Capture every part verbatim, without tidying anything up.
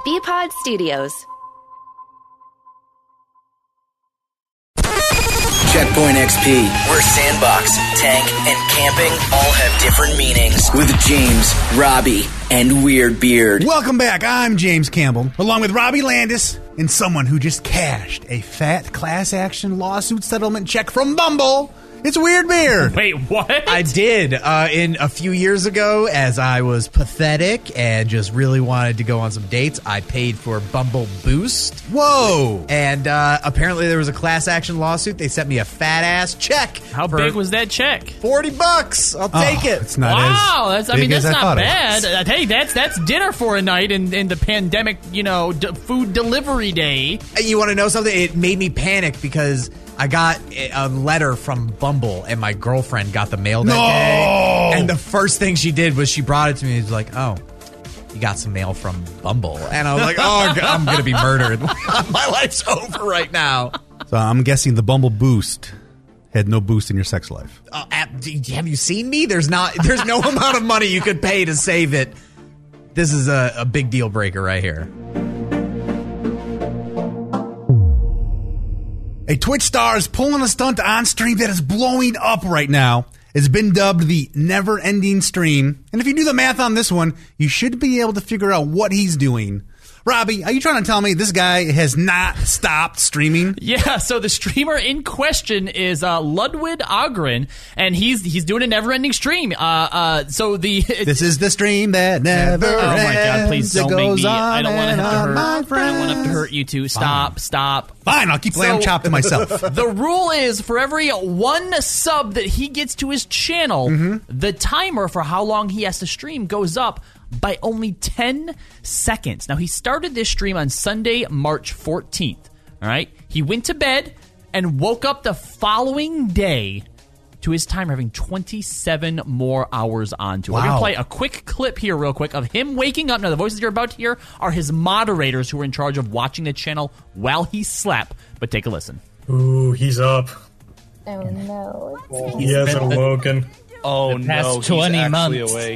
B-Pod Studios. Checkpoint X P, where sandbox, tank, and camping all have different meanings. With James, Robbie, and Weird Beard. Welcome back. I'm James Campbell, along with Robbie Landis and someone who just cashed a fat class action lawsuit settlement check from Bumble. It's Weird Beard. Wait, what? I did. Uh, in a few years ago, as I was pathetic and just really wanted to go on some dates, I paid for Bumble Boost. Whoa. And uh, apparently there was a class action lawsuit. They sent me a fat ass check. How big was that check? forty bucks. I'll take oh, it. It's not wow, as that's I mean big that's as I not thought bad. It was. Uh, hey, that's that's dinner for a night in, in the pandemic, you know, d- food delivery day. You want to know something? It made me panic because I got a letter from Bumble, and my girlfriend got the mail that no! day. And the first thing she did was she brought it to me. She's like, oh, you got some mail from Bumble. And I was like, oh, I'm going to be murdered. My life's over right now. So I'm guessing the Bumble Boost had no boost in your sex life. Uh, have you seen me? There's not. There's no amount of money you could pay to save it. This is a, a big deal breaker right here. A Twitch star is pulling a stunt on stream that is blowing up right now. It's been dubbed the never-ending stream. And if you do the math on this one, you should be able to figure out what he's doing. Robbie, are you trying to tell me this guy has not stopped streaming? Yeah, so the streamer in question is uh, Ludwig Ogren, and he's he's doing a never-ending stream. Uh, uh, so the This is the stream that never ends. Oh my God! Please don't it make goes me. I don't want to have to on, hurt. my I don't want to have to hurt friends. you two. Stop! Fine. Stop! Fine, I'll keep lamb So- chop to myself. The rule is for every one sub that he gets to his channel, Mm-hmm. the timer for how long he has to stream goes up by only ten seconds. Now, he started this stream on Sunday, March fourteenth. All right? He went to bed and woke up the following day to his timer having twenty-seven more hours onto it. We're going Wow. to play a quick clip here real quick of him waking up. Now, the voices you're about to hear are his moderators who were in charge of watching the channel while he slept. But take a listen. Ooh, he's up. Oh no. He hasn't awoken. Oh The no, past he's twenty actually months. awake.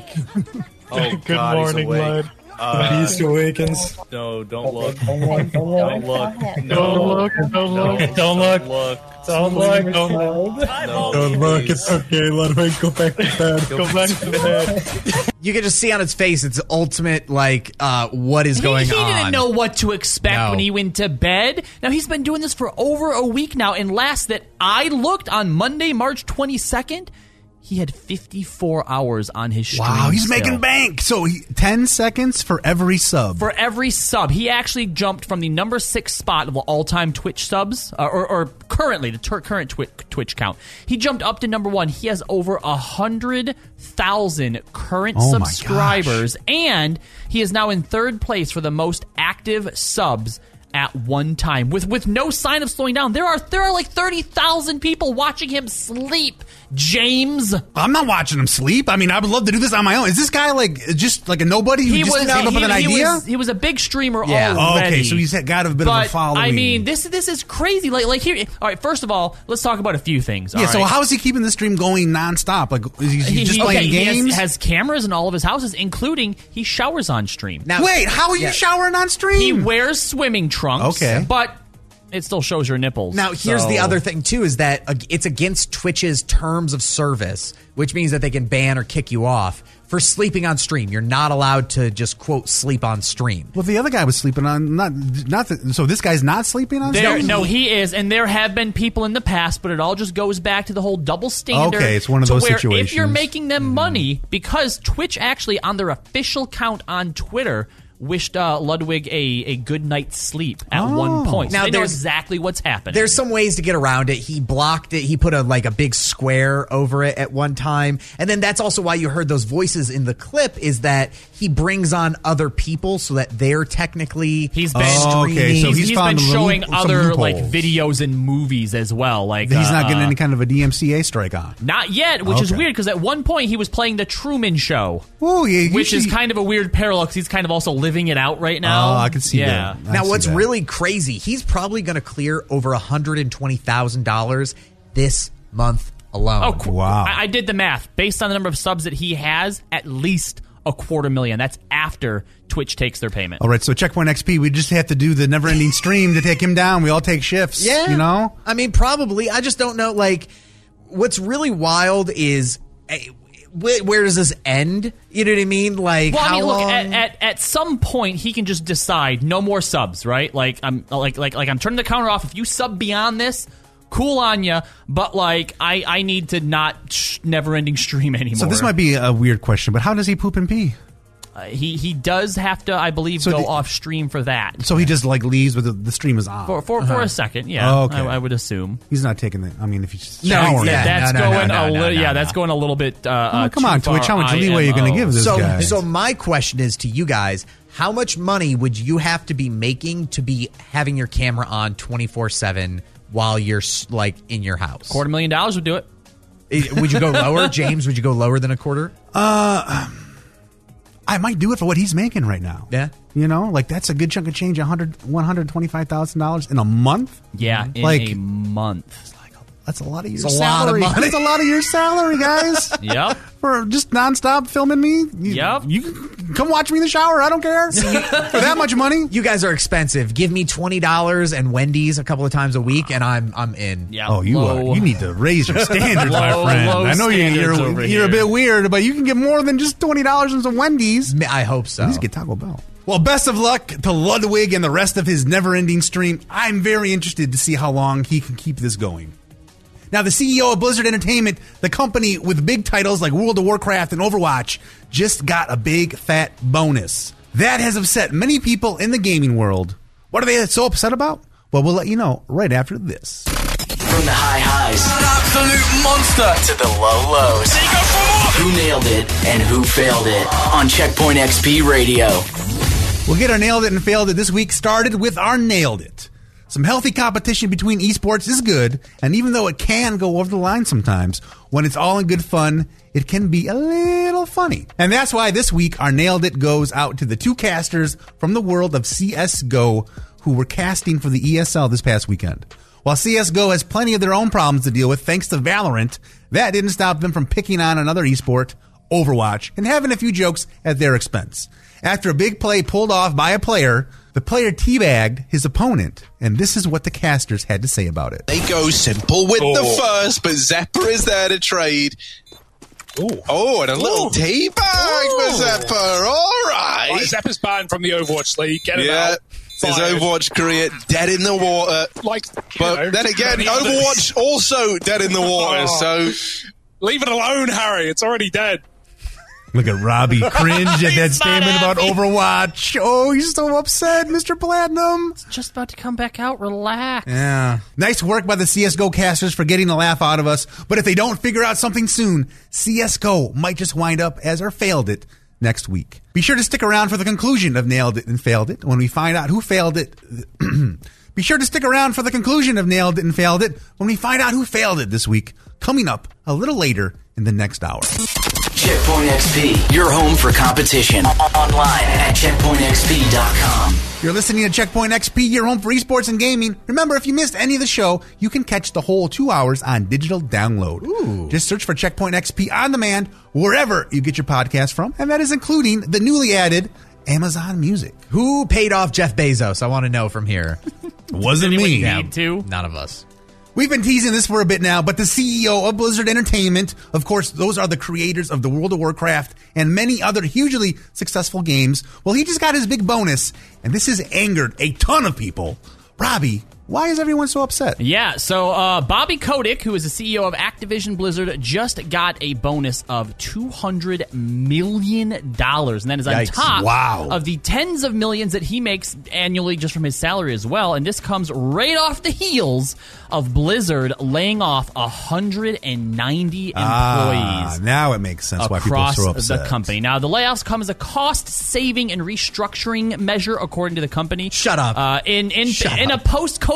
Oh Good God, morning, he's awake. lad. Uh, The beast awakens. no, don't look. Don't Don't tell look. him. No, Don't look, don't look, no, don't look. look. Don't look, don't look. No, Don't look, please. it's okay, Ludwig, go back to bed. Go back to bed. You can just see on his face, it's ultimate, like, uh, what is going he, he on. didn't know what to expect No. when he went to bed. Now, he's been doing this for over a week now, and last that I looked on Monday, March twenty-second, he had fifty-four hours on his stream. Wow, he's still. making bank. So he, ten seconds for every sub. For every sub, he actually jumped from the number six spot of all-time Twitch subs, uh, or, or currently, the ter- current twi- Twitch count. He jumped up to number one. He has over one hundred thousand current Oh my subscribers, and he is now in third place for the most active subs at one time, with with no sign of slowing down. There are there are like thirty thousand people watching him sleep, James. I'm not watching him sleep. I mean, I would love to do this on my own. Is this guy like just like a nobody who He just was came up he, with an he idea? Was, he was a big streamer Yeah. Oh, already. okay, so he's got to have a bit of a But following. I mean, this this is crazy. Like like here. All right, first of all, let's talk about a few things. yeah. all So right? how is he keeping the stream going nonstop? Like, is he, He- just he- playing okay, he has- games? has, cameras in all of his houses, including he showers on stream. Now, Wait, how are you Yeah. showering on stream? He wears swimming trunks. Okay. but it still shows your nipples. Now, here's so- the other thing, too, is that uh, it's against Twitch's terms of service, which means that they can ban or kick you off for sleeping on stream. You're not allowed to just, quote, sleep on stream. Well, the other guy was sleeping on not not. The, so this guy's not sleeping on. There, stream? no, he is, and there have been people in the past, but it all just goes back to the whole double standard. Okay, it's one of to those where situations. If you're making them money, because Twitch actually, on their official count on Twitter, wished uh, Ludwig a, a good night's sleep at Oh. one point. So Now, they know there's- exactly what's happening. There's some ways to get around it. He blocked it. He put a like a big square over it at one time. And then that's also why you heard those voices in the clip, is that he brings on other people so that they're technically He's been Oh, okay, streaming. so he's, he's he's found been a showing loop- some other like loopholes. videos and movies as well. Like He's uh, not getting uh, any kind of a D M C A strike on. not yet, which is Okay. weird because at one point he was playing the Truman Show, Oh, yeah, which is usually- kind of a weird parallel because he's kind of also living it out right now. Oh, I can see yeah. that. I Now, see what's that. really crazy, he's probably going to clear over one hundred twenty thousand dollars this month alone. Oh, cool. Wow. I, I did the math based on the number of subs that he has. At least a quarter million. That's after Twitch takes their payment. All right, so Checkpoint X P, we just have to do the never-ending stream to take him down. We all take shifts, Yeah. you know? I mean, probably. I just don't know. Like, what's really wild is eh, wh- where does this end? You know what I mean? Like, Well, how I mean, look, long? at, at at some point he can just decide no more subs, right? Like I'm like like like I'm turning the counter off. If you sub beyond this, cool on ya. But like I I need to not sh- never-ending stream anymore. So this might be a weird question, but how does he poop and pee? Uh, he he does have to, I believe, So go the- off stream for that. So he just, like, leaves with the, the stream is on. For for, for a second, yeah, Oh, okay. I, I would assume. He's not taking the, I mean, if he's No, showering. yeah. that's no, no, going no, no, a no, little, no, yeah, no. that's going a little bit. Uh, Oh, uh, come too on, far Twitch, how much I leeway are you M O. going to give this so, guy? so my question is to you guys: how much money would you have to be making to be having your camera on twenty-four seven while you're s- like in your house? Quarter million dollars would do it. Eh, Would you go lower, James? Would you go lower than a quarter? I might do it for what he's making right now. Yeah. You know, like that's a good chunk of change, one hundred thousand dollars, one hundred twenty-five thousand dollars in a month. Yeah, in Like- a month. That's a lot of your It's a lot of salary. money. That's a lot of your salary, guys. Yep. For just nonstop filming me. You, Yep. You can come watch me in the shower. I don't care. For that much money. You guys are expensive. Give me twenty dollars and Wendy's a couple of times a week, and I'm I'm in. Yeah. Oh, you low. are. You need to raise your standards, my Low, friend. low I know you're standards you're, over you're a here. bit weird, but you can get more than just twenty dollars and some Wendy's. I hope so. At least get Taco Bell. Well, best of luck to Ludwig and the rest of his never-ending stream. I'm very interested to see how long he can keep this going. Now, the C E O of Blizzard Entertainment, the company with big titles like World of Warcraft and Overwatch, just got a big fat bonus. That has upset many people in the gaming world. What are they so upset about? Well, we'll let you know right after this. From the high highs, an absolute monster, to the low lows. Who nailed it and who failed it on Checkpoint X P Radio. We'll get our Nailed It and Failed It this week started with our Nailed It. Some healthy competition between esports is good, and even though it can go over the line sometimes, when it's all in good fun, it can be a little funny. And that's why this week our Nailed It goes out to the two casters from the world of C S G O who were casting for the E S L this past weekend. While C S G O has plenty of their own problems to deal with thanks to Valorant, that didn't stop them from picking on another esport, Overwatch, and having a few jokes at their expense. After a big play pulled off by a player, the player teabagged his opponent, and this is what the casters had to say about it. They go simple with the first, but Zephyr is there to trade. Ooh. Oh, and a little teabag for Zephyr. All right. Right, Zephyr's banned from the Overwatch League. Get him Yeah. out. His Fired. Overwatch career dead in the water. Like, you But know, then again, many others. Overwatch also dead in the water, Oh. so... Leave it alone, Harry. It's already dead. Look at Robbie cringe at that He's not statement about happy. Overwatch. Oh, he's so upset, Mister Platinum. Just about to come back out. Relax. Yeah. Nice work by the C S G O casters for getting a laugh out of us. But if they don't figure out something soon, C S G O might just wind up as our Failed It next week. Be sure to stick around for the conclusion of Nailed It and Failed It when we find out who failed it. Be sure to stick around for the conclusion of Nailed It and Failed It when we find out who failed it this week, coming up a little later in the next hour. Checkpoint X P, your home for competition. O- Online at checkpoint x p dot com. You're listening to Checkpoint X P, your home for esports and gaming. Remember, if you missed any of the show, you can catch the whole two hours on digital download. Ooh. Just search for Checkpoint X P on demand wherever you get your podcast from, and that is including the newly added Amazon Music. Who paid off Jeff Bezos? I want to know from here. Wasn't Anyone me. need to? None of us. We've been teasing this for a bit now, but the C E O of Blizzard Entertainment, of course, those are the creators of the World of Warcraft and many other hugely successful games. Well, he just got his big bonus, and this has angered a ton of people. Robbie, why is everyone so upset? Yeah, so uh, Bobby Kotick, who is the C E O of Activision Blizzard, just got a bonus of two hundred million dollars. And that is on Yikes. top Wow. of the tens of millions that he makes annually just from his salary as well. And this comes right off the heels of Blizzard laying off one hundred ninety Ah, employees. now it makes sense why people are Across so upset. the company. Now, the layoffs come as a cost-saving and restructuring measure, according to the company. Shut up. Uh, in in Shut in up. a post-COVID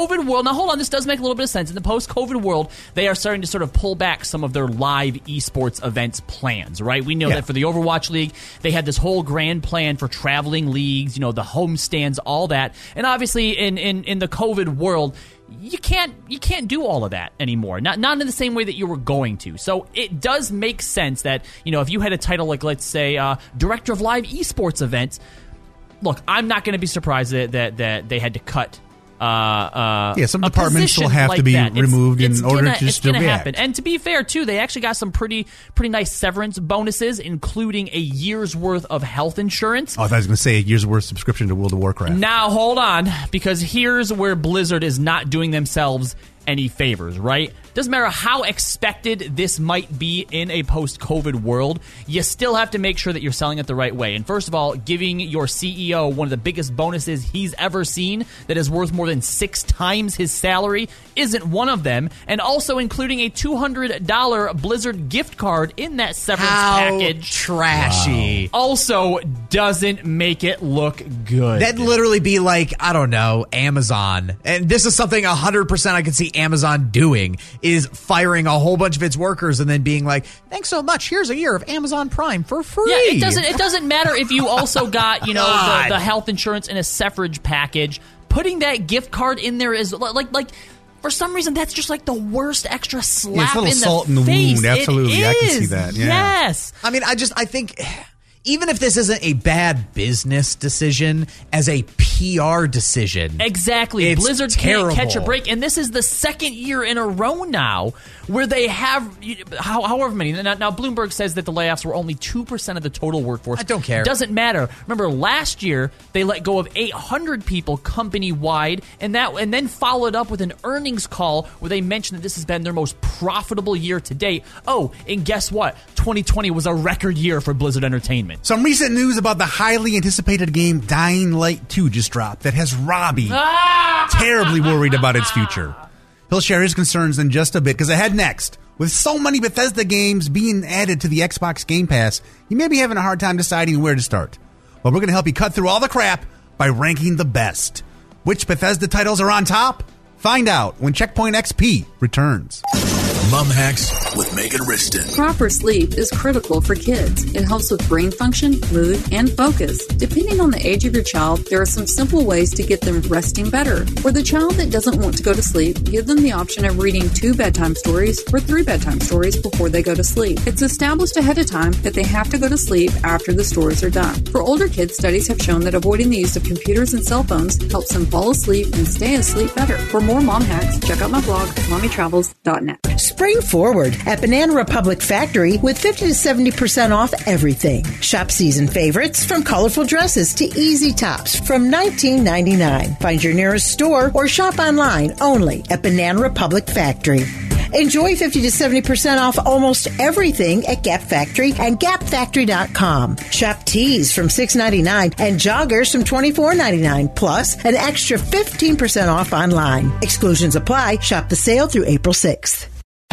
post-COVID world, now hold on, this does make a little bit of sense. In the post-COVID world, they are starting to sort of pull back some of their live esports events plans, right? We know Yeah. that for the Overwatch League, they had this whole grand plan for traveling leagues, you know, the home stands, all that. And obviously, in, in, in the COVID world, you can't you can't do all of that anymore. Not not in the same way that you were going to. So it does make sense that, you know, if you had a title like, let's say, uh, Director of Live Esports Events, look, I'm not going to be surprised that, that that they had to cut. Uh, uh, Yeah, some a departments will position have to like be that. It's- removed in it's order gonna, to it's just to gonna react. happen. And to be fair, too, they actually got some pretty pretty nice severance bonuses, including a year's worth of health insurance. Oh, I thought I was going to say a year's worth subscription to World of Warcraft. Now, hold on, because here's where Blizzard is not doing themselves any favors, right? Doesn't matter how expected this might be in a post-COVID world, you still have to make sure that you're selling it the right way. And first of all, giving your C E O one of the biggest bonuses he's ever seen that is worth more than six times his salary isn't one of them. And also including a two hundred dollars Blizzard gift card in that severance How package. trashy. Also doesn't make it look good. That'd literally be like, I don't know, Amazon. And this is something one hundred percent I could see Amazon doing, is firing a whole bunch of its workers and then being like, thanks so much, here's a year of Amazon Prime for free. Yeah, it doesn't it doesn't matter if you also got, you know, the, God. the health insurance in a suffrage package. Putting that gift card in there is li- like like for some reason that's just like the worst extra slap Yeah, it's a little in the salt in the face. wound, absolutely. It I can see is. that, yeah. Yes. I mean, I just, I think, even if this isn't a bad business decision, as a P R decision. Exactly. It's Blizzard terrible. can't catch a break. And this is the second year in a row now where they have how, however many. Now, now, Bloomberg says that the layoffs were only two percent of the total workforce. I don't care. Doesn't matter. Remember, last year, they let go of eight hundred people company-wide, and that and then followed up with an earnings call where they mentioned that this has been their most profitable year to date. Oh, and guess what? twenty twenty was a record year for Blizzard Entertainment. Some recent news about the highly anticipated game Dying Light two just dropped that has Robbie terribly worried about its future. He'll share his concerns in just a bit, because ahead next, with so many Bethesda games being added to the Xbox Game Pass, you may be having a hard time deciding where to start. Well, we're going to help you cut through all the crap by ranking the best. Which Bethesda titles are on top? Find out when Checkpoint X P returns. Mom Hacks with Megan Riston. Proper sleep is critical for kids. It helps with brain function, mood, and focus. Depending on the age of your child, there are some simple ways to get them resting better. For the child that doesn't want to go to sleep, give them the option of reading two bedtime stories or three bedtime stories before they go to sleep. It's established ahead of time that they have to go to sleep after the stories are done. For older kids, studies have shown that avoiding the use of computers and cell phones helps them fall asleep and stay asleep better. For more mom hacks, check out my blog, mommy travels dot net. Spring forward at Banana Republic Factory with fifty to seventy percent off everything. Shop season favorites from colorful dresses to easy tops from nineteen ninety-nine. Find your nearest store or shop online only at Banana Republic Factory. Enjoy fifty to seventy percent off almost everything at Gap Factory and gap factory dot com. Shop tees from six ninety-nine and joggers from twenty-four ninety-nine, plus an extra fifteen percent off online. Exclusions apply. Shop the sale through April sixth.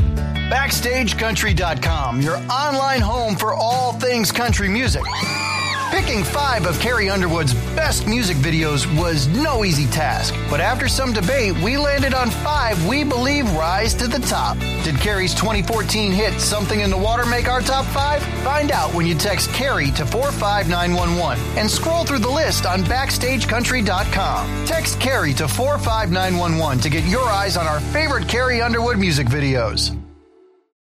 Backstage Country dot com, your online home for all things country music. Picking five of Carrie Underwood's best music videos was no easy task, but after some debate, we landed on five we believe rise to the top. Did Carrie's twenty fourteen hit Something in the Water make our top five? Find out when you text Carrie to four five nine one one and scroll through the list on Backstage Country dot com. Text Carrie to four five nine one one to get your eyes on our favorite Carrie Underwood music videos.